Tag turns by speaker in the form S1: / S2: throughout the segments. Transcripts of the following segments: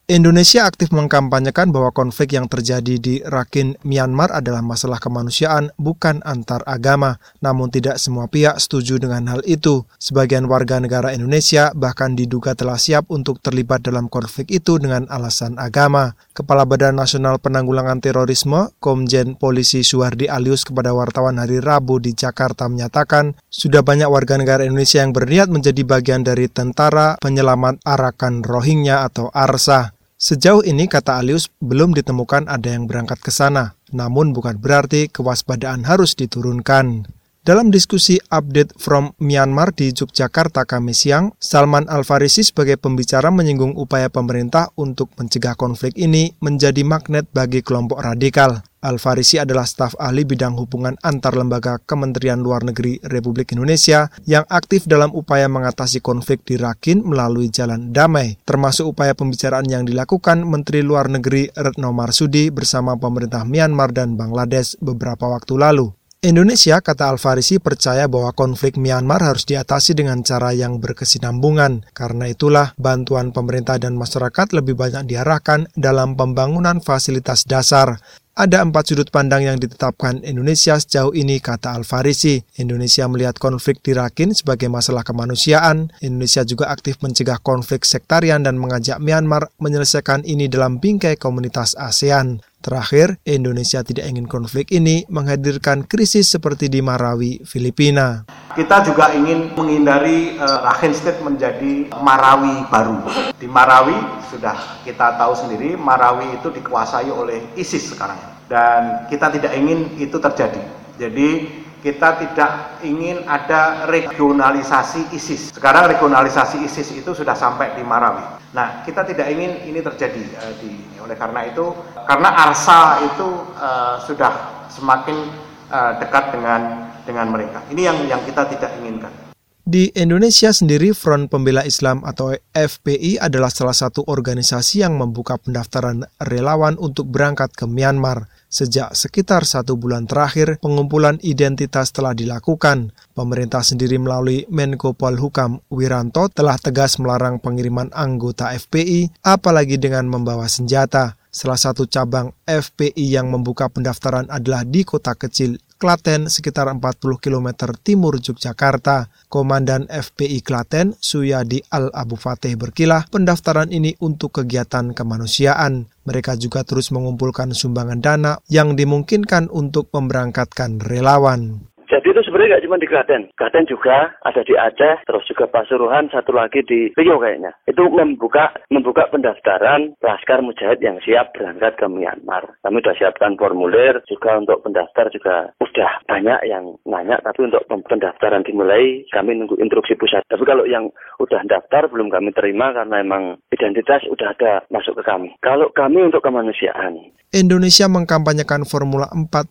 S1: Indonesia aktif mengkampanyekan bahwa konflik yang terjadi di Rakhine, Myanmar adalah masalah kemanusiaan, bukan antar agama. Namun tidak semua pihak setuju dengan hal itu. Sebagian warga negara Indonesia bahkan diduga telah siap untuk terlibat dalam konflik itu dengan alasan agama. Kepala Badan Nasional Penanggulangan Terorisme, Komjen Polisi Suhardi Alyus kepada wartawan hari Rabu di Jakarta menyatakan, sudah banyak warga negara Indonesia yang berniat menjadi bagian dari Tentara Penyelamat Arakan Rohingya atau ARSA. Sejauh ini, kata Alyus, belum ditemukan ada yang berangkat ke sana. Namun bukan berarti kewaspadaan harus diturunkan. Dalam diskusi Update from Myanmar di Yogyakarta Kamis siang, Salman Al-Farisi sebagai pembicara menyinggung upaya pemerintah untuk mencegah konflik ini menjadi magnet bagi kelompok radikal. Al-Farisi adalah staf ahli bidang hubungan antar lembaga Kementerian Luar Negeri Republik Indonesia yang aktif dalam upaya mengatasi konflik di Rakhine melalui jalan damai, termasuk upaya pembicaraan yang dilakukan Menteri Luar Negeri Retno Marsudi bersama pemerintah Myanmar dan Bangladesh beberapa waktu lalu. Indonesia, kata Al-Farisi, percaya bahwa konflik Myanmar harus diatasi dengan cara yang berkesinambungan. Karena itulah, bantuan pemerintah dan masyarakat lebih banyak diarahkan dalam pembangunan fasilitas dasar. Ada 4 sudut pandang yang ditetapkan Indonesia sejauh ini, kata Al-Farisi. Indonesia melihat konflik di Rakhine sebagai masalah kemanusiaan. Indonesia juga aktif mencegah konflik sektarian dan mengajak Myanmar menyelesaikan ini dalam bingkai komunitas ASEAN. Terakhir, Indonesia tidak ingin konflik ini menghadirkan krisis seperti di Marawi, Filipina.
S2: Kita juga ingin menghindari Rakhine State menjadi Marawi baru. Di Marawi, sudah kita tahu sendiri, Marawi itu dikuasai oleh ISIS sekarang. Dan kita tidak ingin itu terjadi. Jadi, kita tidak ingin ada regionalisasi ISIS. Sekarang regionalisasi ISIS itu sudah sampai di Marawi. Nah, kita tidak ingin ini terjadi. Oleh karena itu, karena ARSA itu sudah semakin dekat dengan mereka. Ini yang kita tidak inginkan.
S1: Di Indonesia sendiri, Front Pembela Islam atau FPI adalah salah satu organisasi yang membuka pendaftaran relawan untuk berangkat ke Myanmar. Sejak sekitar 1 bulan terakhir, pengumpulan identitas telah dilakukan. Pemerintah sendiri melalui Menko Polhukam Wiranto telah tegas melarang pengiriman anggota FPI, apalagi dengan membawa senjata. Salah satu cabang FPI yang membuka pendaftaran adalah di kota kecil Klaten, sekitar 40 km timur Yogyakarta. Komandan FPI Klaten, Suyadi Al-Abu Fateh berkilah, pendaftaran ini untuk kegiatan kemanusiaan. Mereka juga terus mengumpulkan sumbangan dana yang dimungkinkan untuk memberangkatkan relawan.
S3: Jadi itu sebenarnya nggak cuma di Klaten. Klaten juga ada di Aceh, terus juga Pasuruan, satu lagi di Riau kayaknya. Itu membuka pendaftaran Laskar Mujahid yang siap berangkat ke Myanmar. Kami sudah siapkan formulir, juga untuk pendaftar juga sudah banyak yang nanya, tapi untuk pendaftaran dimulai, kami nunggu instruksi pusat. Tapi kalau yang udah daftar belum kami terima karena emang identitas udah ada masuk ke kami. Kalau kami untuk kemanusiaan.
S1: Indonesia mengkampanyekan Formula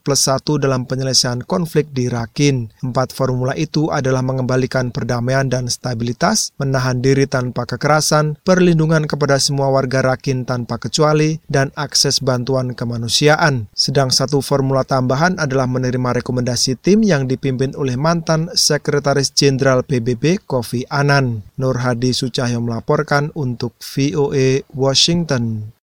S1: 4+1 dalam penyelesaian konflik di Rakhine. 4 formula itu adalah mengembalikan perdamaian dan stabilitas, menahan diri tanpa kekerasan, perlindungan kepada semua warga Rakhine tanpa kecuali, dan akses bantuan kemanusiaan. Sedang 1 formula tambahan adalah menerima rekomendasi tim yang dipimpin oleh mantan Sekretaris Jenderal PBB Kofi Annan. Nur Hadi Sucahyo melaporkan untuk VOA Washington.